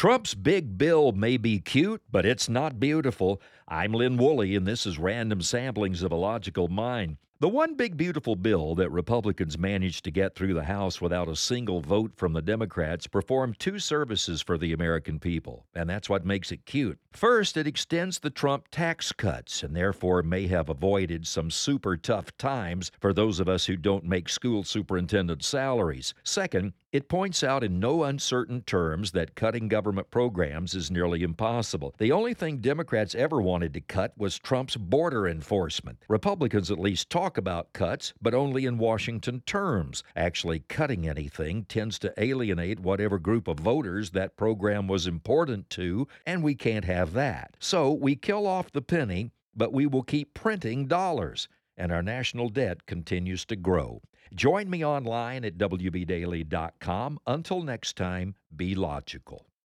Trump's big bill may be cute, but it's not beautiful. I'm Lynn Woolley, and this is Random Samplings of a Logical Mind. The one big beautiful bill that Republicans managed to get through the House without a single vote from the Democrats performed two services for the American people, and that's what makes it cute. First, it extends the Trump tax cuts and therefore may have avoided some super tough times for those of us who don't make school superintendent salaries. Second, it points out in no uncertain terms that cutting government programs is nearly impossible. The only thing Democrats ever wanted to cut was Trump's border enforcement. Republicans at least talk about cuts, but only in Washington terms. Actually, cutting anything tends to alienate whatever group of voters that program was important to, and we can't have that. So we kill off the penny, but we will keep printing dollars, and our national debt continues to grow. Join me online at WBDaily.com. Until next time, be logical.